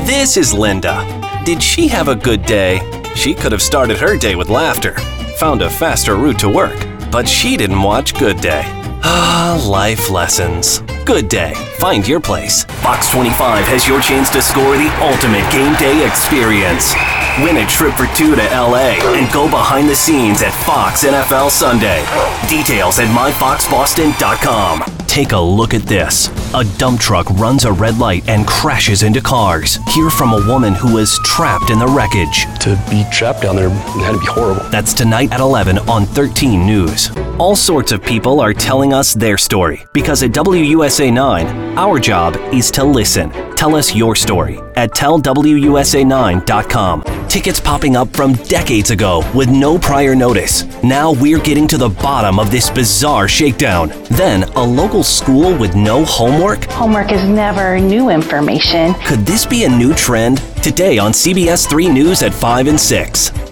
This is Linda. Did she have a good day? She could have started her day with laughter, found a faster route to work, but she didn't watch Good Day. Life lessons. Good Day. Find your place. Fox 25 has your chance to score the ultimate game day experience. Win a trip for two to LA and go behind the scenes at Fox NFL Sunday. Details at myfoxboston.com. Take a look at this. A dump truck runs a red light and crashes into cars. Hear from a woman who was trapped in the wreckage. To be trapped down there had to be horrible. That's tonight at 11 on 13 News. All sorts of people are telling us their story because at WUSA 9, our job is to listen. Tell us your story at tellwusa9.com. Tickets popping up from decades ago with no prior notice. Now we're getting to the bottom of this bizarre shakedown. Then, a local school with no homework? Homework is never new information. Could this be a new trend? Today on CBS 3 News at 5 and 6.